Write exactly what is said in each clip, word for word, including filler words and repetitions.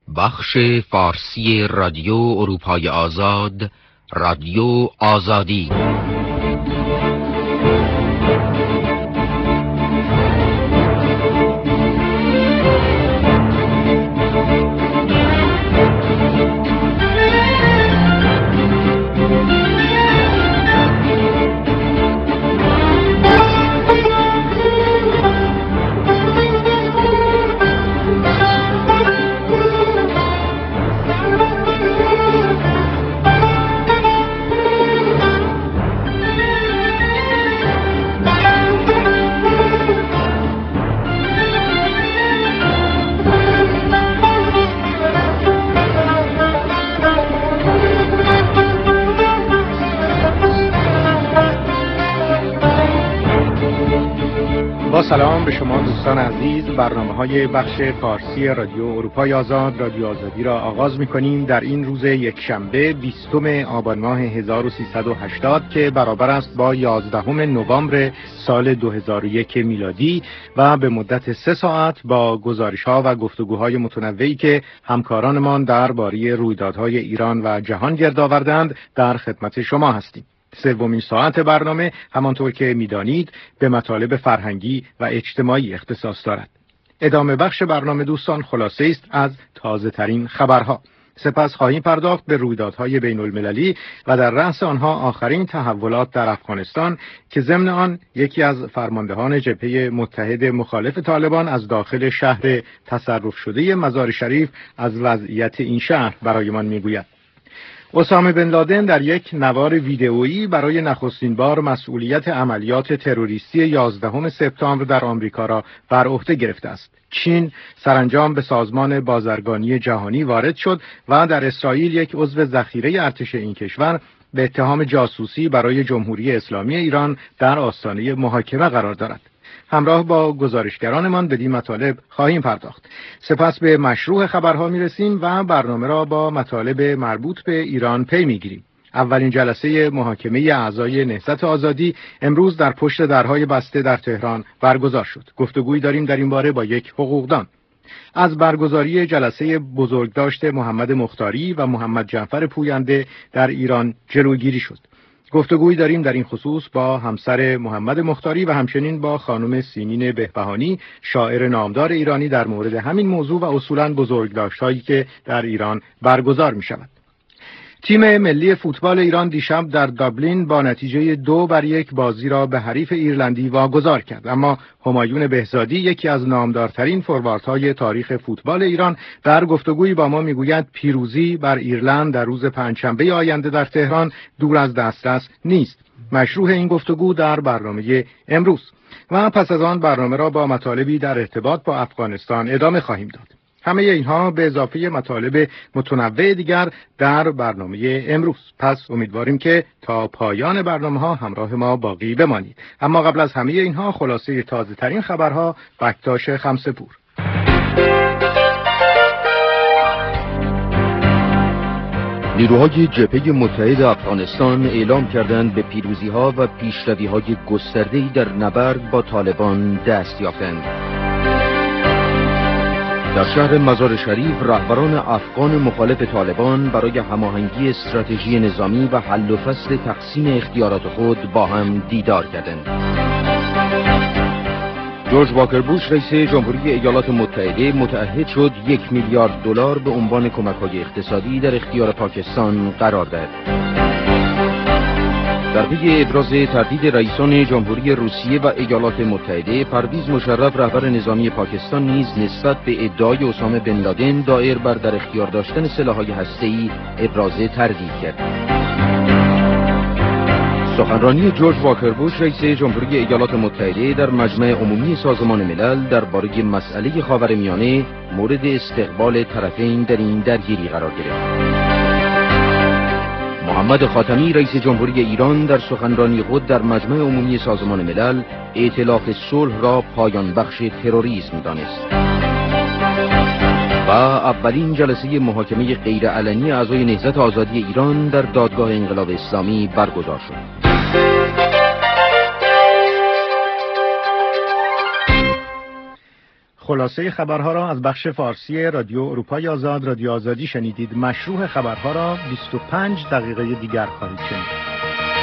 بخش فارسی رادیو اروپای آزاد، رادیو آزادی. سلام به شما دوستان عزیز. برنامه‌های بخش فارسی رادیو اروپای آزاد، رادیو آزادی را آغاز می‌کنیم در این روز یکشنبه بیستم آبان ماه هزار و سیصد و هشتاد که برابر است با یازدهم نوامبر سال دو هزار و یک میلادی و به مدت سه ساعت با گزارش‌ها و گفتگوهای متنوعی که همکارانمان درباره رویدادهای ایران و جهان گرد آوردند در خدمت شما هستیم. سومین ساعت برنامه همانطور که می‌دانید به مطالب فرهنگی و اجتماعی اختصاص دارد. ادامه بخش برنامه دوستان خلاصه است از تازه‌ترین خبرها. سپس خواهیم پرداخت به رویدادهای بین‌المللی و در رأس آنها آخرین تحولات در افغانستان که ضمن آن یکی از فرماندهان جبهه متحد مخالف طالبان از داخل شهر تصرف شده مزار شریف از وضعیت این شهر برایمان می‌گوید. اسامه بن لادن در یک نوار ویدئویی برای نخستین بار مسئولیت عملیات تروریستی یازدهم سپتامبر در آمریکا را بر عهده گرفته است. چین سرانجام به سازمان بازرگانی جهانی وارد شد و در اسرائیل یک عضو ذخیره ارتش این کشور به اتهام جاسوسی برای جمهوری اسلامی ایران در آستانه محاکمه قرار دارد. همراه با گزارشگرانمان به این مطالب خواهیم پرداخت. سپس به مشروع خبرها میرسیم و برنامه را با مطالب مربوط به ایران پی میگیریم. اولین جلسه محاکمه اعضای نهضت آزادی امروز در پشت درهای بسته در تهران برگزار شد. گفتگویی داریم در این باره با یک حقوقدان. از برگزاری جلسه بزرگداشت محمد مختاری و محمد جعفر پوینده در ایران جلوگیری شد. گفتگویی داریم در این خصوص با همسر محمد مختاری و همچنین با خانم سیمین بهبهانی، شاعر نامدار ایرانی، در مورد همین موضوع و اصولاً بزرگداشت‌هایی که در ایران برگزار می‌شود. تیم ملی فوتبال ایران دیشب در دابلین با نتیجه دو بر یک بازی را به حریف ایرلندی واگذار کرد، اما همایون بهزادی، یکی از نامدارترین فورواردهای تاریخ فوتبال ایران، در گفتگویی با ما میگوید پیروزی بر ایرلند در روز پنجشنبه آینده در تهران دور از دسترس نیست. مشروع این گفتگو در برنامه امروز و پس از آن برنامه را با مطالبی در ارتباط با افغانستان ادامه خواهیم داد. همه اینها به اضافه مطالب متنوع دیگر در برنامه امروز. پس امیدواریم که تا پایان برنامه ها همراه ما باقی بمانید. اما قبل از همه اینها خلاصه تازه ترین خبرها، بکتاش خمسه‌پور. نیروهای جبهه متحد افغانستان اعلام کردند به پیروزی‌ها و پیشروی‌های گسترده‌ای در نبرد با طالبان دست یافتند. در شهر مزار شریف رهبران افغان مخالف طالبان برای هماهنگی استراتژی نظامی و حل و فصل تقسیم اختیارات خود با هم دیدار کردند. جورج واکر بوش رئیس جمهوری ایالات متحده متعهد شد یک میلیارد دلار به عنوان کمک‌های اقتصادی در اختیار پاکستان قرار دهد. در پی ابراز تردید رئیسان جمهوری روسیه و ایالات متحده، پرویز مشرف رهبر نظامی پاکستان نیز نسبت به ادعای اسامه بن لادن دایر بر در اختیار داشتن سلاح‌های هسته‌ای ابراز تردید کرد. سخنرانی جورج واکر بوش رئیس جمهوری ایالات متحده در مجمع عمومی سازمان ملل درباره مسئله خاورمیانه مورد استقبال طرفین در این درگیری قرار گرفت. محمد خاتمی رئیس جمهوری ایران در سخنرانی خود در مجمع عمومی سازمان ملل ائتلاف صلح را پایان بخش تروریسم دانست. و اولین جلسه محاکمه غیرعلنی اعضای نهضت آزادی ایران در دادگاه انقلاب اسلامی برگزار شد. خلاصه خبرها را از بخش فارسی رادیو اروپای آزاد رادیو آزادی شنیدید. مشروح خبرها را بیست و پنج دقیقه دیگر خواهید شنید.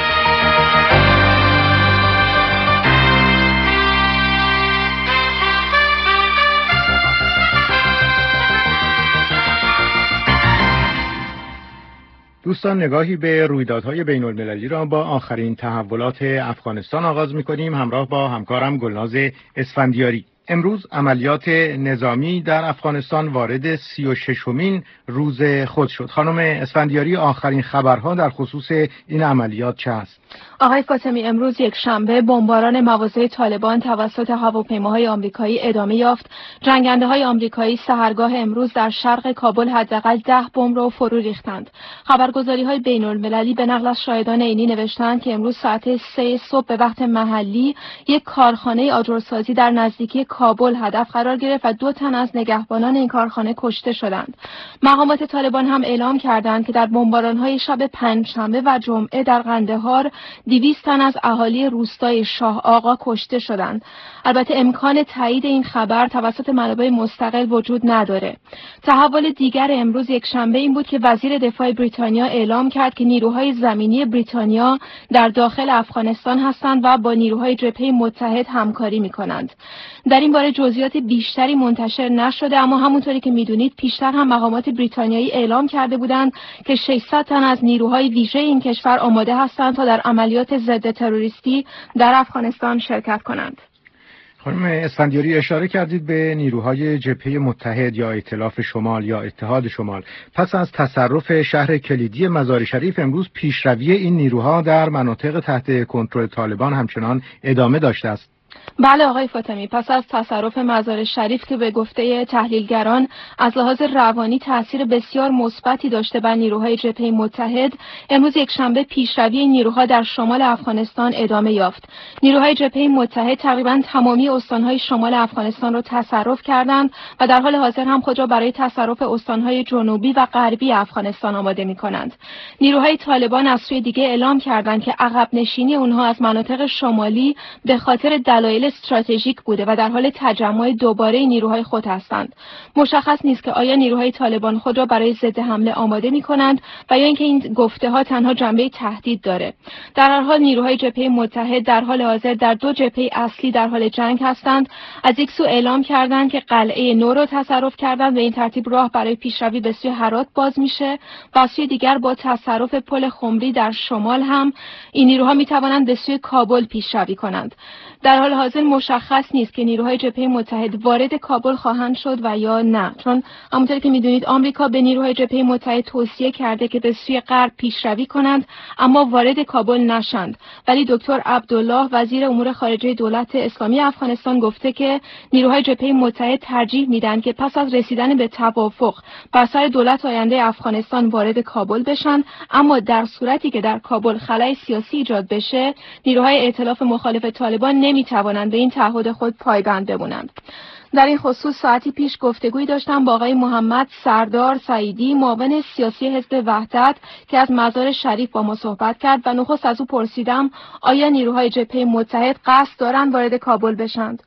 دوستان، نگاهی به رویدادهای بین المللی را با آخرین تحولات افغانستان آغاز می‌کنیم همراه با همکارم گلناز اسفندیاری. امروز عملیات نظامی در افغانستان وارد سی و ششمین روز خود شد. خانم اسفندیاری، آخرین خبرها در خصوص این عملیات چه است؟ آقای فاطمی، امروز یک شنبه بمباران مواضع طالبان توسط هواپیماهای آمریکایی ادامه یافت. جنگنده‌های آمریکایی سحرگاه امروز در شرق کابل حداقل ده بمب را فرو ریختند. خبرگزاری‌های بین‌المللی به نقل از شاهدان عینی نوشتند که امروز ساعت سه صبح به وقت محلی یک کارخانه آجرسازی در نزدیکی کابل هدف قرار گرفت و دو تن از نگهبانان این کارخانه کشته شدند. مقامات طالبان هم اعلام کردند که در بمباران‌های شب پنجشنبه و جمعه در قندهار دویست تن از اهالی روستای شاه آقا کشته شدند. البته امکان تایید این خبر توسط منابع مستقل وجود نداره. تحول دیگر امروز یک شنبه این بود که وزیر دفاع بریتانیا اعلام کرد که نیروهای زمینی بریتانیا در داخل افغانستان هستند و با نیروهای جبهه متحد همکاری می‌کنند. در این باره جزئیات بیشتری منتشر نشده، اما همونطوری که می‌دونید پیشتر هم مقامات بریتانیایی اعلام کرده بودند که ششصد تن از نیروهای ویژه این کشور آماده هستند تا در عملیات ضد تروریستی در افغانستان شرکت کنند. خانم اسفندیاری، اشاره کردید به نیروهای جبهه متحد یا ائتلاف شمال یا اتحاد شمال. پس از تصرف شهر کلیدی مزار شریف امروز پیشروی این نیروها در مناطق تحت کنترل طالبان همچنان ادامه داشته است. بله آقای فاطمی، پس از تصرف مزار شریف که به گفته تحلیلگران از لحاظ روانی تاثیر بسیار مثبتی داشته بر نیروهای جبهه متحد، امروز یک شنبه پیشروی نیروها در شمال افغانستان ادامه یافت. نیروهای جبهه متحد تقریبا تمامی استانهای شمال افغانستان را تصرف کردند و در حال حاضر هم خود را برای تصرف استانهای جنوبی و غربی افغانستان آماده می‌کنند. نیروهای طالبان از سوی دیگه اعلام کردند که عقب نشینی اونها از مناطق شمالی به خاطر دلایل استراتژیک بوده و در حال تجمع دوباره نیروهای خود هستند. مشخص نیست که آیا نیروهای طالبان خود را برای ضد حمله آماده می‌کنند و یا اینکه این گفته‌ها تنها جنبه تهدید داره. در هر حال نیروهای جبهه متحد در حال حاضر در دو جبهه اصلی در حال جنگ هستند. از یک سو اعلام کردند که قلعه نو را تصرف کردند و این ترتیب راه برای پیشروی به سوی هرات باز میشه و از سوی دیگر با تصرف پل خمری در شمال هم این نیروها می‌توانند به سوی کابل پیشروی کنند. در حال حاضر مشخص نیست که نیروهای جبهه متحد وارد کابل خواهند شد و یا نه، چون همونطور که میدونید آمریکا به نیروهای جبهه متحد توصیه کرده که به سوی غرب پیشروی کنند اما وارد کابل نشند. ولی دکتر عبدالله وزیر امور خارجه دولت اسلامی افغانستان گفته که نیروهای جبهه متحد ترجیح میدن که پس از رسیدن به توافق بر سر دولت آینده افغانستان وارد کابل بشن، اما در صورتی که در کابل خلأ سیاسی ایجاد بشه نیروهای ائتلاف مخالف طالبان نمیتوانند به این تعهد خود پایبند بمونند. در این خصوص ساعتی پیش گفتگویی داشتم با آقای محمد سردار سعیدی، معاون سیاسی حزب وحدت که از مزار شریف با ما صحبت کرد و نخست از او پرسیدم آیا نیروهای جبهه متحد قصد دارند وارد کابل بشند؟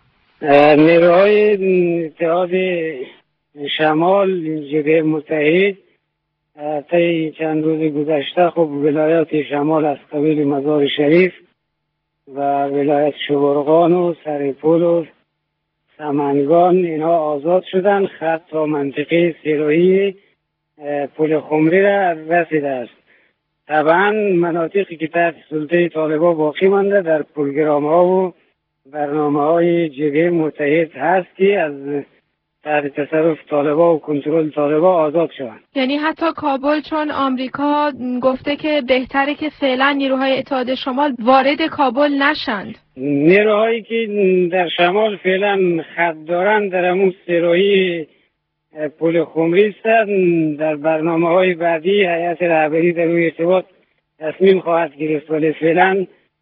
نیروهای اتحاد شمال جبهه متحد طی چند روز گذشته خب ولایات شمال از قبیل مزار شریف و ولایت شبرغان و سرپل و سمنگان اینها آزاد شدن. خط تا منطقه سیراهی پل خمری را رسیده است. طبعا مناطقی که تحت سلطه طالبان باقی مانده در پروگرام‌ها و برنامه‌های جبهه متحد هست که از تحت تصرف طالبان و کنترل طالبان آزاد شوند. یعنی حتی کابل، چون آمریکا گفته که بهتره که فعلا نیروهای اتحاد شمال وارد کابل نشند. نیروهایی که در شمال فعلا خط دارند در همون سراحی پل خمری هستند. در برنامه‌های بعدی هیئت رهبری در روی ارتباط تصمیم خواهد گرفت، ولی فعلا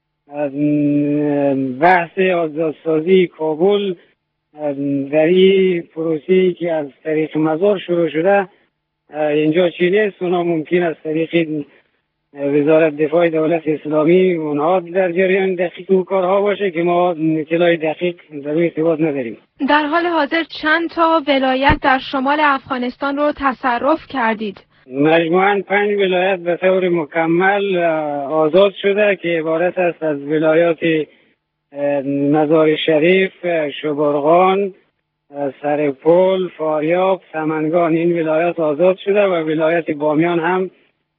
بحث آزادسازی کابل در این پروسه‌ای که از طریق مزار شروع شده اینجا چی نیست. اونا ممکن است طریق وزارت دفاع دولت اسلامی اونها در جریان دقیق اون کارها باشه که ما اطلاع دقیق در روی ارتباط نداریم. در حال حاضر چند تا ولایت در شمال افغانستان رو تصرف کردید؟ مجموعاً پنج ولایت به طور مکمل آزاد شده که عبارت است از ولایات مزار شریف، شبرغان، سرپل، فاریاب، سمنگان. این ولایات آزاد شده و ولایت بامیان هم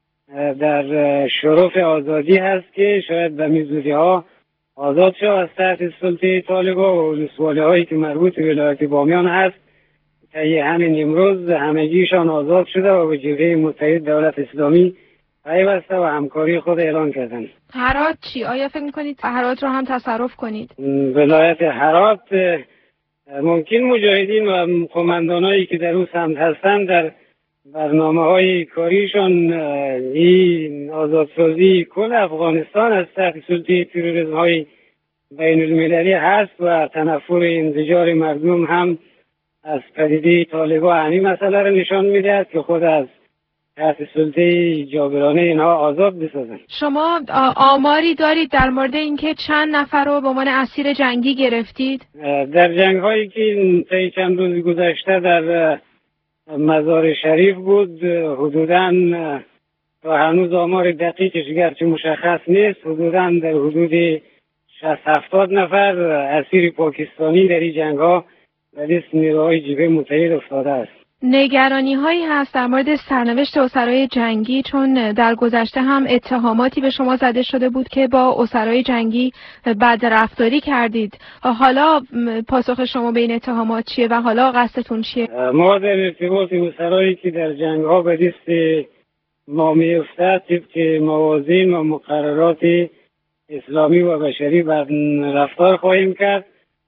در شرف آزادی هست که شاید به میزودی ها آزاد شد از تحت سلطه طالبان و ولسوالی هایی که مربوط به ولایت بامیان هست. طی همین امروز همگیشان آزاد شده و به جبهه متحد دولت اسلامی پیوسته و همکاری خود اعلان کردند. هرات چی؟ آیا فکر میکنید هرات رو هم تصرف کنید؟ ولایت هرات ممکن مجاهدین و قماندانایی که در اون سمت هستند در برنامه های کاریشان این آزادسازی کل افغانستان از تحت سلطه تروریسم های بین المللی هست و تنفر انزجار مردم هم از پدیده طالبان همین مسئله را نشان میدهد که خود از تحت سلطه جابرانه اینها آزاد بسازند. شما آماری دارید در مورد اینکه چند نفر رو به عنوان اسیر جنگی گرفتید؟ در جنگ هایی که طی چند روز گذشته در مزار شریف بود حدوداً تا هنوز آمار دقیقش گرچه مشخص نیست، حدوداً در حدود شصت هفتاد نفر اسیر پاکستانی در این جنگ ها به دست نیروهای جبهه متحد افتاده است. نگرانی هایی هست در مورد سرنوشت اسرای جنگی، چون در گذشته هم اتهاماتی به شما زده شده بود که با اسرای جنگی بدرفتاری کردید. حالا پاسخ شما به این اتهامات چیه و حالا قصدتون چیه؟ ما در ارتباط اسرایی که در جنگ ها به دست ما میافتد طبق موازین و مقررات اسلامی و بشری رفتار خواهیم کرد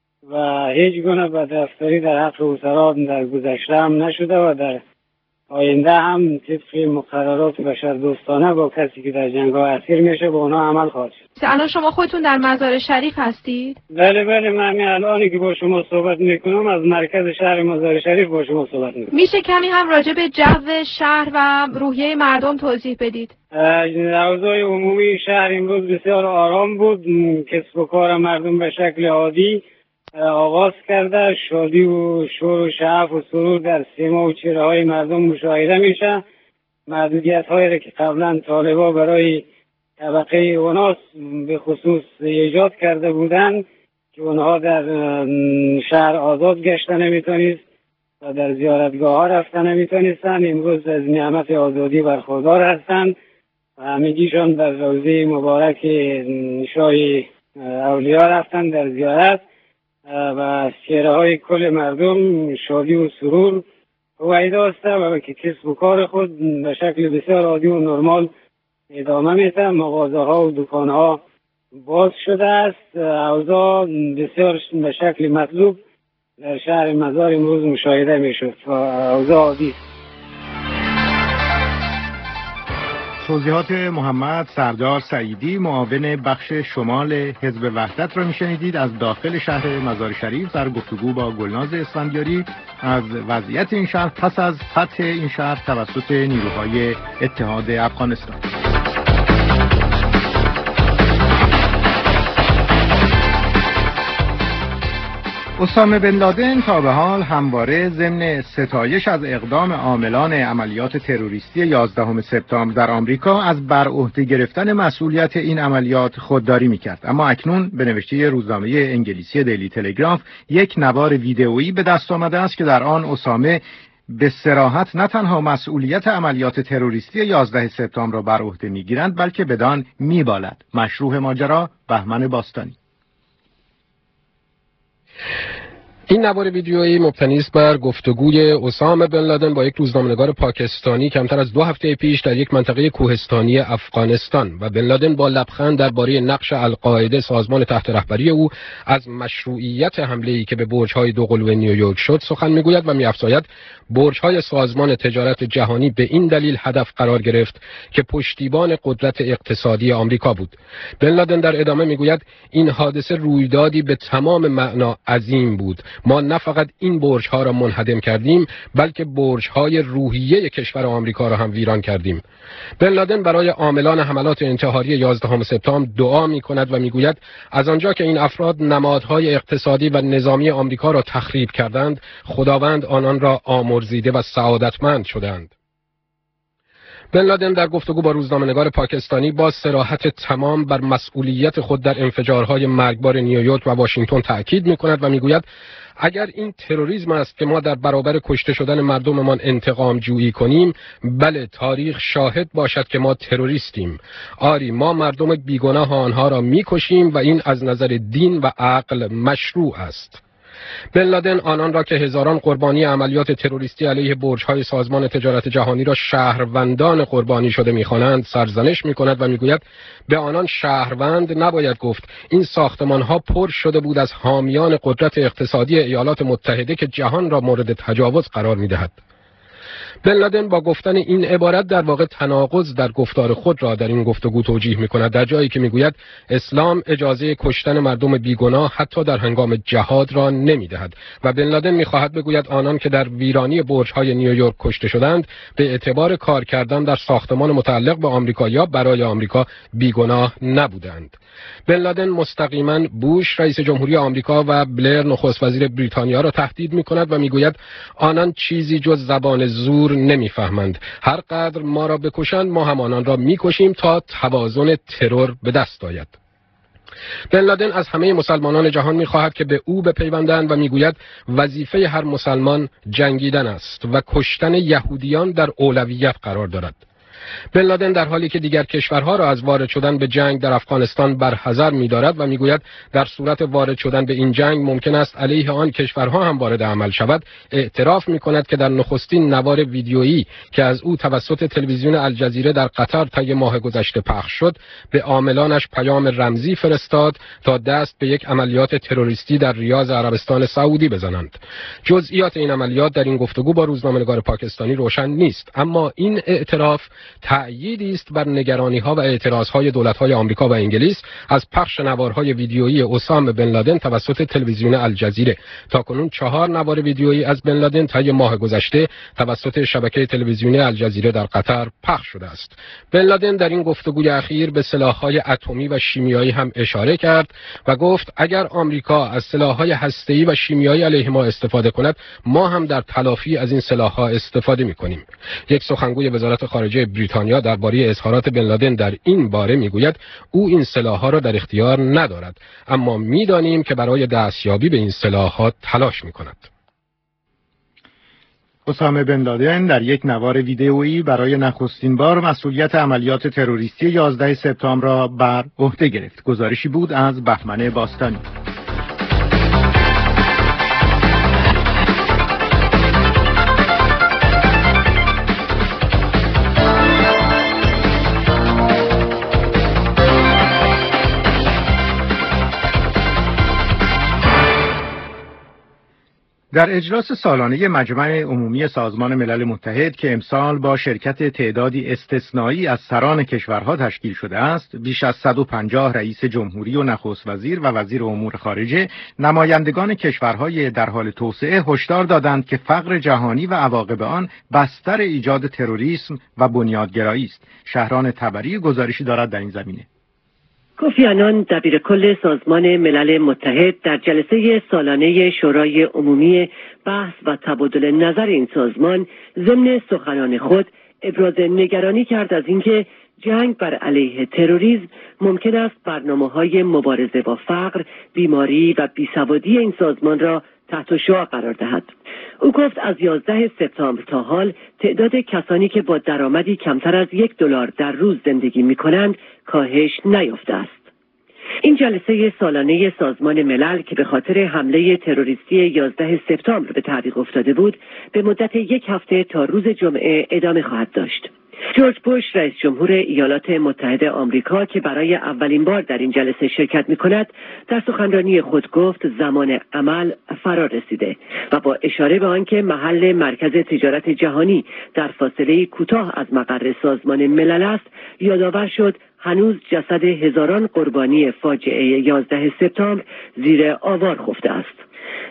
و هیچ گونه بدرفتاری در حق اسرا در گذشته هم نشده و در آینده هم طبق مقررات بشردوستانه با کسی که در جنگ ها اسیر میشه به اونا عمل خواهد شد. الان شما خودتون در مزار شریف هستید؟ بله بله، من الانی که با شما صحبت میکنم از مرکز شهر مزار شریف با شما صحبت میکنم. میشه کمی هم راجع به جو شهر و روحیه مردم توضیح بدید؟ اوضاع عمومی شهر امروز بسیار آرام بود. کسب و کار مردم به شکل عادی آغاز کرده. شادی و شور و شعف و سرور در سیما و چهره های مردم مشاهده میشه. محدودیت هایی را که قبلا طالبان برای طبقه اوناس به خصوص ایجاد کرده بودند که اونها در شهر آزاد گشته نمیتونست و در زیارتگاه ها رفته نمیتونستند، امروز از نعمت آزادی برخوردار هستند و همگیشان در روضه مبارک شاه اولیا رفتند در زیارت و از چهره های کل مردم شادی و سرور رویداسته و که کسب و کار خود به شکل بسیار عادی و نرمال ادامه میده. مغازه ها و دکان ها باز شده است. اوضاع بسیار به شکل مطلوب در شهر مزار امروز مشاهده میشد و اوضاع عادی است. توضیحات محمد سردار سعیدی، معاون بخش شمال حزب وحدت را میشنیدید از داخل شهر مزار شریف در گفتگو با گلناز اسفندیاری از وضعیت این شهر پس از فتح این شهر توسط نیروهای اتحاد افغانستان. اسامه بن لادن تا به حال همواره ضمن ستایش از اقدام عاملان عملیات تروریستی یازدهم سپتامبر در آمریکا از بر عهده گرفتن مسئولیت این عملیات خودداری می‌کرد، اما اکنون به نوشته روزنامه انگلیسی دیلی تلگراف یک نوار ویدئویی به دست آمده است که در آن اسامه به صراحت نه تنها مسئولیت عملیات تروریستی یازدهم سپتامبر را بر عهده می‌گیرند بلکه بدان می‌بالد. مشروح ماجرا بهمن باستانی. این نوار ویدیویی مبتنی است بر گفتگوی اسامه بن لادن با یک روزنامه‌نگار پاکستانی کمتر از دو هفته پیش در یک منطقه کوهستانی افغانستان و بن لادن با لبخند درباره نقش القاعده سازمان تحت رهبری او از مشروعیت حمله‌ای که به برج‌های دوقلو نیویورک شد سخن می‌گوید و می‌افزاید برج‌های سازمان تجارت جهانی به این دلیل هدف قرار گرفت که پشتیبان قدرت اقتصادی آمریکا بود. بن لادن در ادامه می‌گوید این حادثه رویدادی به تمام معنا عظیم بود. ما نه فقط این برج‌ها را منهدم کردیم، بلکه برج‌های روحیه کشور آمریکا را هم ویران کردیم. بن لادن برای عاملان حملات انتحاری یازدهم سپتامبر دعا می‌کند و می‌گوید از آنجا که این افراد نمادهای اقتصادی و نظامی آمریکا را تخریب کردند، خداوند آنان را آمرزیده و سعادتمند شدند. بن لادن در گفتگو با روزنامه‌نگار پاکستانی با صراحت تمام بر مسئولیت خود در انفجارهای مرگبار نیویورک و واشنگتن تأکید می‌کند و می‌گوید اگر این تروریسم است که ما در برابر کشته شدن مردممان انتقام جویی کنیم، بله تاریخ شاهد باشد که ما تروریستیم. آری ما مردم بیگناه آنها را می‌کشیم و این از نظر دین و عقل مشروع است. بن لادن آنان را که هزاران قربانی عملیات تروریستی علیه برج‌های سازمان تجارت جهانی را شهروندان قربانی شده می‌خوانند سرزنش می‌کند و می‌گوید به آنان شهروند نباید گفت. این ساختمان‌ها پر شده بود از حامیان قدرت اقتصادی ایالات متحده که جهان را مورد تجاوز قرار می‌دهد. بن لادن با گفتن این عبارت در واقع تناقض در گفتار خود را در این گفتگو توجیه می‌کند، در جایی که می‌گوید اسلام اجازه کشتن مردم بیگناه حتی در هنگام جهاد را نمی‌دهد و بن لادن می‌خواهد بگوید آنان که در ویرانی برج‌های نیویورک کشته شدند به اعتبار کار کردن در ساختمان متعلق به آمریکا یا برای آمریکا بیگناه نبودند. بن لادن مستقیما بوش رئیس جمهوری آمریکا و بلر نخست وزیر بریتانیا را تهدید می‌کند و می‌گوید آنان چیزی جز زبان زور نمی‌فهمند. هر قدر ما را بکشند ما هم آنان را می‌کشیم تا توازن ترور به دست آید. بن لادن از همه مسلمانان جهان می‌خواهد که به او بپیوندند و می‌گوید وظیفه هر مسلمان جنگیدن است و کشتن یهودیان در اولویت قرار دارد. بن لادن در حالی که دیگر کشورها را از وارد شدن به جنگ در افغانستان برحذر می‌دارد و می‌گوید در صورت وارد شدن به این جنگ ممکن است علیه آن کشورها هم وارد عمل شود، اعتراف می‌کند که در نخستین نوار ویدیویی که از او توسط تلویزیون الجزیره در قطر طی ماه گذشته پخش شد، به عاملانش پیام رمزی فرستاد تا دست به یک عملیات تروریستی در ریاض عربستان سعودی بزنند. جزئیات این عملیات در این گفتگو با روزنامه‌نگار پاکستانی روشن نیست، اما این اعتراف تأییدی است بر نگرانی‌ها و اعتراض‌های دولت‌های آمریکا و انگلیس از پخش نوارهای ویدیویی اسامه بن لادن توسط تلویزیون الجزیره. تاکنون چهار نوار ویدیویی از بن لادن طی ماه گذشته توسط شبکه تلویزیونی الجزیره در قطر پخش شده است. بن لادن در این گفتگوی اخیر به سلاح‌های اتمی و شیمیایی هم اشاره کرد و گفت اگر آمریکا از سلاح‌های هسته‌ای و شیمیایی علیه ما استفاده کند، ما هم در تلافی از این سلاح‌ها استفاده می‌کنیم. یک سخنگوی وزارت خارجه بریتانیا درباره اظهارات بن لادن در این باره میگوید او این سلاح‌ها را در اختیار ندارد، اما می‌دانیم که برای دستیابی به این سلاح‌ها تلاش می‌کند. اسامه بن لادن در یک نوار ویدئویی برای نخستین بار مسئولیت عملیات تروریستی یازده سپتامبر را بر عهده گرفت. گزارشی بود از بهمن باستانی. در اجلاس سالانه مجمع عمومی سازمان ملل متحد که امسال با شرکت تعدادی استثنایی از سران کشورها تشکیل شده است، بیش از صد و پنجاه رئیس جمهوری و نخست وزیر و وزیر امور خارجه، نمایندگان کشورهای در حال توسعه هشدار دادند که فقر جهانی و عواقب آن بستر ایجاد تروریسم و بنیادگرایی است. شهران تبری گزارشی دارد در این زمینه. کوفی آنان دبیر کل سازمان ملل متحد در جلسه سالانه شورای عمومی بحث و تبادل نظر این سازمان ضمن سخنان خود ابراز نگرانی کرد از اینکه جنگ بر علیه تروریسم ممکن است برنامه‌های مبارزه با فقر، بیماری و بیسوادی این سازمان را تحت شعاع قرار دهد. او گفت از یازده سپتامبر تا حال تعداد کسانی که با درآمدی کمتر از یک دلار در روز زندگی می‌کنند کاهش نیافته است. این جلسه سالانه سازمان ملل که به خاطر حمله تروریستی یازده سپتامبر به تعویق افتاده بود، به مدت یک هفته تا روز جمعه ادامه خواهد داشت. جورج بوش رئیس جمهور ایالات متحده آمریکا که برای اولین بار در این جلسه شرکت می‌کند، در سخنرانی خود گفت زمان عمل فرا رسیده و با اشاره به آنکه محل مرکز تجارت جهانی در فاصله کوتاه از مقر سازمان ملل است، یادآور شد هنوز جسد هزاران قربانی فاجعه یازده سپتامبر زیر آوار خفته است.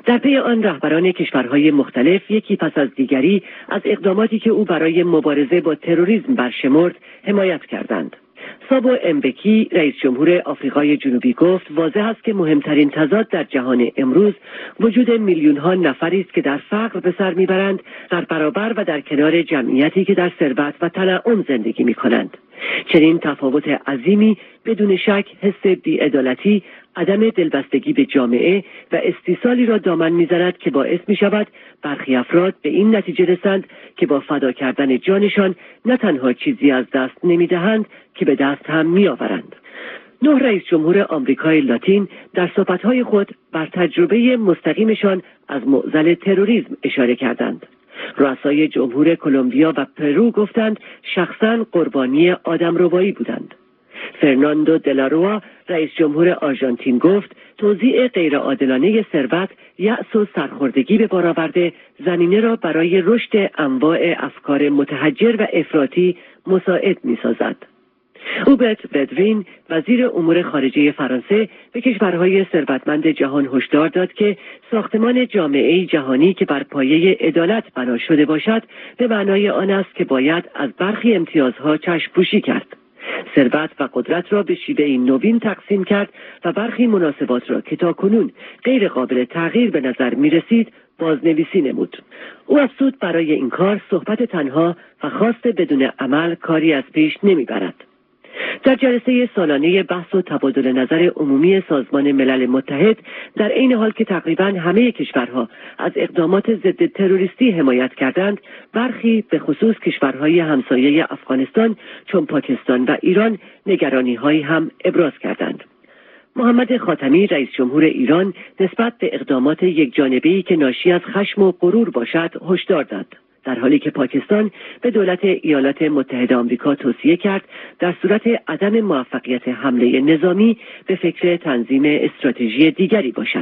در پی آن رهبران کشورهای مختلف یکی پس از دیگری از اقداماتی که او برای مبارزه با تروریسم برشمرد حمایت کردند. سابو امبکی رئیس جمهور آفریقای جنوبی گفت واضح است که مهمترین تضاد در جهان امروز وجود میلیون ها نفری است که در فقر به سر میبرند در برابر و در کنار جمعیتی که در ثروت و تنعم زندگی میکنند. چنین تفاوت عظیمی بدون شک حس بی‌عدالتی، عدم دلبستگی به جامعه و استیصالی را دامن میزند که باعث می شود برخی افراد به این نتیجه رسند که با فدا کردن جانشان نه تنها چیزی از دست نمی دهند که به دست هم می آورند. نه رئیس جمهور آمریکای لاتین در صحبت‌های خود بر تجربه مستقیمشان از معضل تروریسم اشاره کردند. رؤسای جمهور کلمبیا و پرو گفتند شخصاً قربانی آدمربایی بودند. فرناندو دلاروا رئیس جمهور آرژانتین گفت توزیع غیرعادلانه ثروت، یأس و سرخوردگی به بار آورده زمینه را برای رشد انواع افکار متحجر و افراطی مساعد می‌سازد. روبرت ودرین وزیر امور خارجه فرانسه به کشورهای ثروتمند جهان هشدار داد که ساختمان جامعه جهانی که بر پایه عدالت بنا شده باشد به معنای آن است که باید از برخی امتیازها چشم پوشی کرد. ثروت و قدرت را به شیوه‌ای نوین تقسیم کرد و برخی مناسبات را که تاکنون غیر قابل تغییر به نظر می رسید بازنویسی نمود. او افزود برای این کار صحبت تنها و خواست بدون عمل کاری از پیش نمی برد. در جلسه سالانه بحث و تبادل نظر عمومی سازمان ملل متحد در عین حال که تقریباً همه کشورها از اقدامات ضد تروریستی حمایت کردند، برخی به خصوص کشورهای همسایه افغانستان چون پاکستان و ایران نگرانی‌هایی هم ابراز کردند. محمد خاتمی رئیس جمهور ایران نسبت به اقدامات یکجانبه‌ای که ناشی از خشم و غرور باشد هشدار داد، در حالی که پاکستان به دولت ایالات متحده آمریکا توصیه کرد در صورت عدم موفقیت حمله نظامی به فکر تنظیم استراتژی دیگری باشد.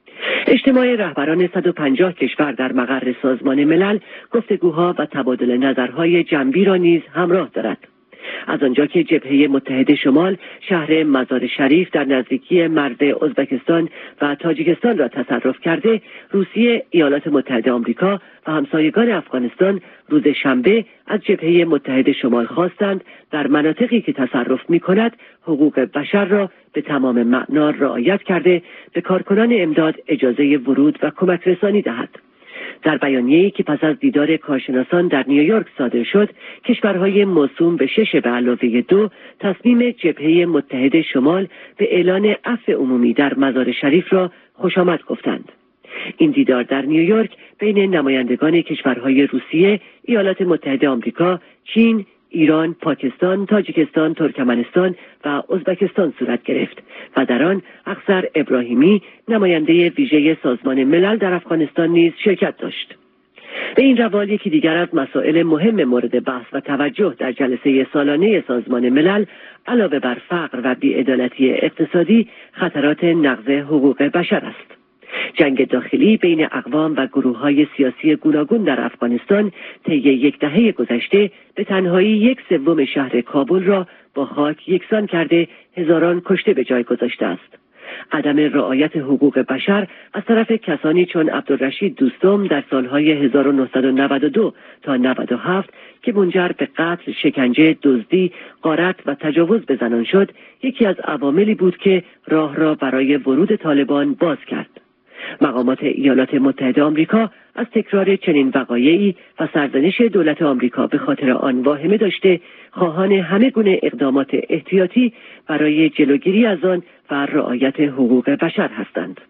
اجتماع رهبران صد و پنجاه کشور در مقر سازمان ملل گفتگوها و تبادل نظرهای جنبی را نیز همراه دارد. از آنجا که جبهه متحده شمال شهر مزار شریف در نزدیکی مرز ازبکستان و تاجیکستان را تصرف کرده، روسیه، ایالات متحده آمریکا و همسایگان افغانستان روز شنبه از جبهه متحده شمال خواستند در مناطقی که تصرف می‌کند حقوق بشر را به تمام معنا رعایت کرده به کارکنان امداد اجازه ورود و کمک رسانی دهد. در بیانیه‌ای که پس از دیدار کارشناسان در نیویورک صادر شد، کشورهای موسوم به شش به علاوه دو تصمیم جبهه متحده شمال به اعلان عفو عمومی در مزار شریف را خوشامد گفتند. این دیدار در نیویورک بین نمایندگان کشورهای روسیه، ایالات متحده آمریکا، چین، ایران، پاکستان، تاجیکستان، ترکمنستان و ازبکستان صورت گرفت و در آن اخضر ابراهیمی نماینده ویژه سازمان ملل در افغانستان نیز شرکت داشت. به این روال یکی دیگر از مسائل مهم مورد بحث و توجه در جلسه سالانه سازمان ملل علاوه بر فقر و بی‌عدالتی اقتصادی خطرات نقض حقوق بشر است. جنگ داخلی بین اقوام و گروه‌های سیاسی گوناگون در افغانستان طی یک دهه گذشته به تنهایی یک سوم شهر کابل را با خاک یکسان کرده هزاران کشته به جای گذاشته است. عدم رعایت حقوق بشر از طرف کسانی چون عبدالرشید دوستم در سالهای هزار و نهصد و نود و دو تا نود و هفت که منجر به قتل، شکنجه، دزدی، غارت و تجاوز به زنان شد، یکی از عواملی بود که راه را برای ورود طالبان باز کرد. مقامات ایالات متحده آمریکا از تکرار چنین وقایعی و سرزنش دولت آمریکا به خاطر آن واهمه داشته، خواهان همه گونه اقدامات احتیاطی برای جلوگیری از آن و رعایت حقوق بشر هستند.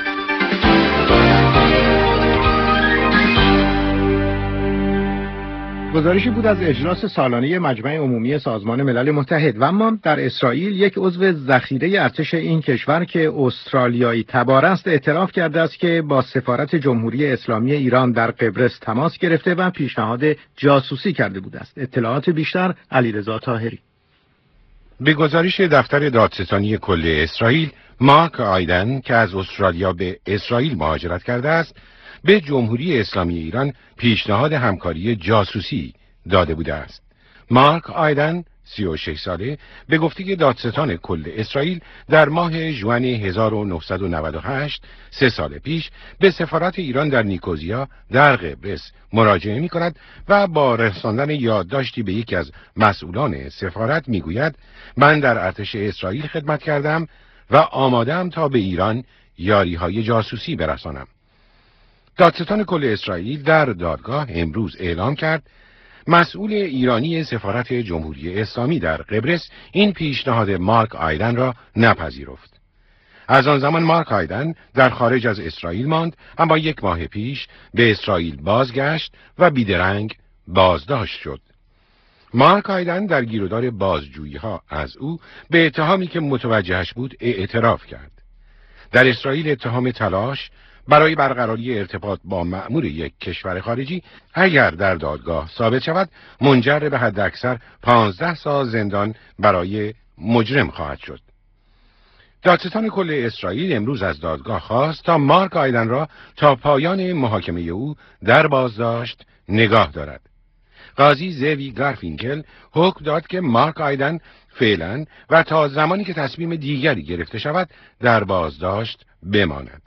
گزارشی بود از اجلاس سالانه مجمع عمومی سازمان ملل متحد. و اما در اسرائیل یک عضو ذخیره ارتش این کشور که استرالیایی تبار است اعتراف کرده است که با سفارت جمهوری اسلامی ایران در قبرس تماس گرفته و پیشنهاد جاسوسی کرده بوده است. اطلاعات بیشتر علیرضا طاهری. به گزارش دفتر دادستانی کل اسرائیل، مارک آیدن که از استرالیا به اسرائیل مهاجرت کرده است، به جمهوری اسلامی ایران پیشنهاد همکاری جاسوسی داده بوده است. مارک آیدن سی و شش ساله، به گفته دادستان کل اسرائیل در ماه ژوئن هزار و نهصد و نود و هشت، سه سال پیش، به سفارت ایران در نیکوزیا در قبرس مراجعه می کند و با رساندن یادداشتی به یکی از مسئولان سفارت می گوید من در ارتش اسرائیل خدمت کردم و آمادم تا به ایران یاریهای جاسوسی برسانم. دادستان کل اسرائیل در دادگاه امروز اعلام کرد مسئول ایرانی سفارت جمهوری اسلامی در قبرس این پیشنهاد مارک آیدن را نپذیرفت. از آن زمان مارک آیدن در خارج از اسرائیل ماند، اما یک ماه پیش به اسرائیل بازگشت و بیدرنگ بازداشت شد. مارک آیدن در گیرودار بازجویی ها از او به اتهامی که متوجهش بود اعتراف کرد. در اسرائیل اتهام تلاش برای برقراری ارتباط با مأمور یک کشور خارجی اگر در دادگاه ثابت شود منجر به حداکثر پانزده سال زندان برای مجرم خواهد شد. دادستان کل اسرائیل امروز از دادگاه خواست تا مارک آیدن را تا پایان محاکمه او در بازداشت نگاه دارد. قاضی زوی گارفینکل حکم داد که مارک آیدن فعلا و تا زمانی که تصمیم دیگری گرفته شود در بازداشت بماند.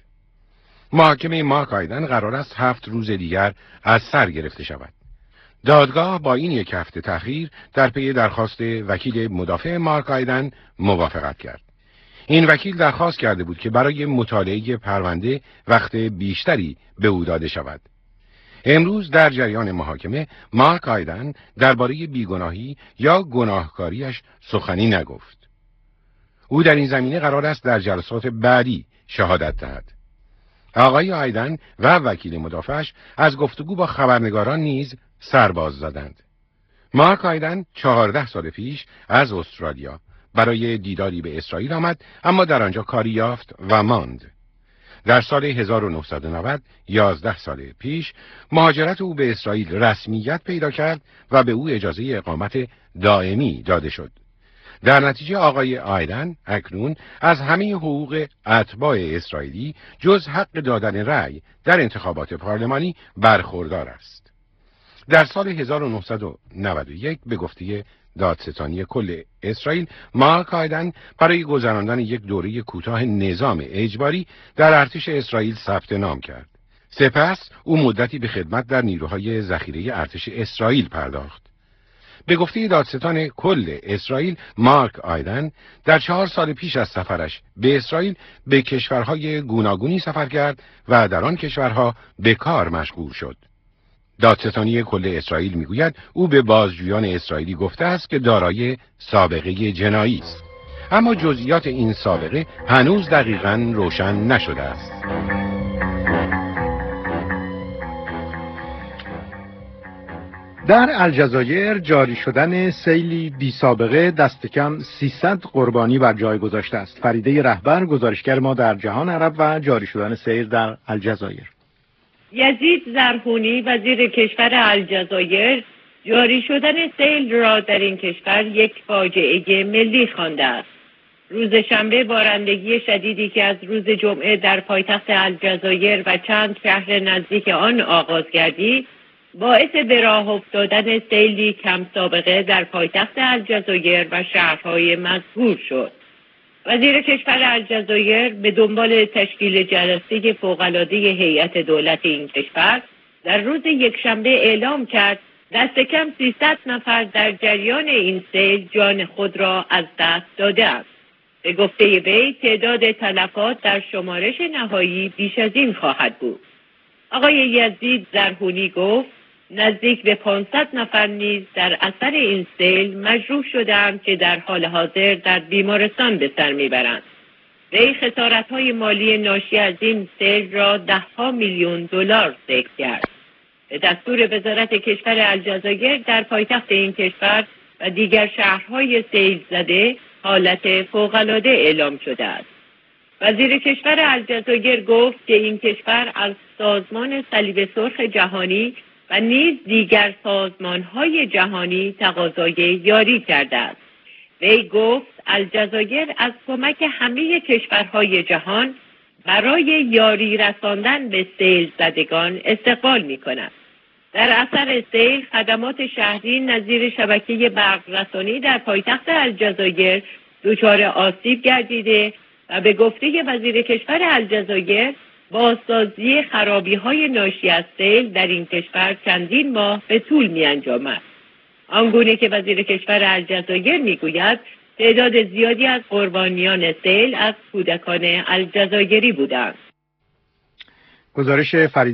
محاکمه مارک آیدن قرار است هفت روز دیگر از سر گرفته شود. دادگاه با این یک هفته تأخیر در پی درخواست وکیل مدافع مارک آیدن موافقت کرد. این وکیل درخواست کرده بود که برای مطالعه پرونده وقت بیشتری به او داده شود. امروز در جریان محاکمه مارک آیدن درباره بیگناهی یا گناهکاریش سخنی نگفت. او در این زمینه قرار است در جلسات بعدی شهادت دهد. آقای آیدن و وکیل مدافعش از گفتگو با خبرنگاران نیز سرباز زدند. مارک آیدن چهارده سال پیش از استرالیا برای دیداری به اسرائیل آمد، اما در آنجا کاری یافت و ماند. در سال هزار و نهصد و نود، یازده سال پیش، مهاجرت او به اسرائیل رسمیت پیدا کرد و به او اجازه اقامت دائمی داده شد. در نتیجه آقای آیدن اکنون از همه حقوق اتباع اسرائیلی جز حق دادن رأی در انتخابات پارلمانی برخوردار است. در سال هزار و نهصد و نود و یک به گفته دادستانی کل اسرائیل مارک آیدن برای گذراندن یک دوره کوتاه نظام اجباری در ارتش اسرائیل ثبت نام کرد. سپس او مدتی به خدمت در نیروهای ذخیره ارتش اسرائیل پرداخت. به گفته دادستان کل اسرائیل مارک آیدن در چهار سال پیش از سفرش به اسرائیل به کشورهای گوناگونی سفر کرد و در آن کشورها به کار مشغول شد. دادستانی کل اسرائیل میگوید او به بازجویان اسرائیلی گفته است که دارای سابقه جنایی است، اما جزئیات این سابقه هنوز دقیقاً روشن نشده است. در الجزایر جاری شدن سیلی بی سابقه دست کم سیصد قربانی بر جای گذاشته است. فریده رهبر گزارشگر ما در جهان عرب و جاری شدن سیل در الجزایر. یزید زرهونی وزیر کشور الجزایر جاری شدن سیل را در این کشور یک فاجعه ملی خوانده است. روز شنبه بارندگی شدیدی که از روز جمعه در پایتخت الجزایر و چند شهر نزدیک آن آغاز گردید باعث به راه افتادن سیلی کم سابقه در پایتخت الجزایر و شهرهای مذکور شد. وزیر کشور الجزایر به دنبال تشکیل جلسه فوق‌العاده هیئت دولت این کشور در روز یکشنبه اعلام کرد دست کم سیصد نفر در جریان این سیل جان خود را از دست داده است. به گفته وی تعداد تلفات در شمارش نهایی بیش از این خواهد بود. آقای یزید زرهونی گفت نزدیک به پانصد نفر نیز در اثر این سیل مجروح شدند که در حال حاضر در بیمارستان به سر میبرند. وی خسارت‌های مالی ناشی از این سیل را ده ها میلیون دلار ذکر کرد. به دستور وزارت کشور الجزایر در پایتخت این کشور و دیگر شهرهای سیل زده حالت فوق‌العاده اعلام شده است. وزیر کشور الجزایر گفت که این کشور از سازمان صلیب سرخ جهانی و نیز دیگر سازمان‌های جهانی تقاضای یاری کرده است. وی گفت الجزایر از کمک همه کشورهای جهان برای یاری رساندن به سیل زدگان استقبال می‌کند. در اثر سیل خدمات شهری نظیر شبکه برق رسانی در پایتخت الجزایر دچار آسیب گردیده و به گفته وزیر کشور الجزایر بازسازی خرابی‌های ناشی از سیل در این کشور چندین ماه به طول می‌انجامد. آنگونه که وزیر کشور الجزایر می‌گوید تعداد زیادی از قربانیان سیل از کودکان الجزایری بودند. گزارش فرید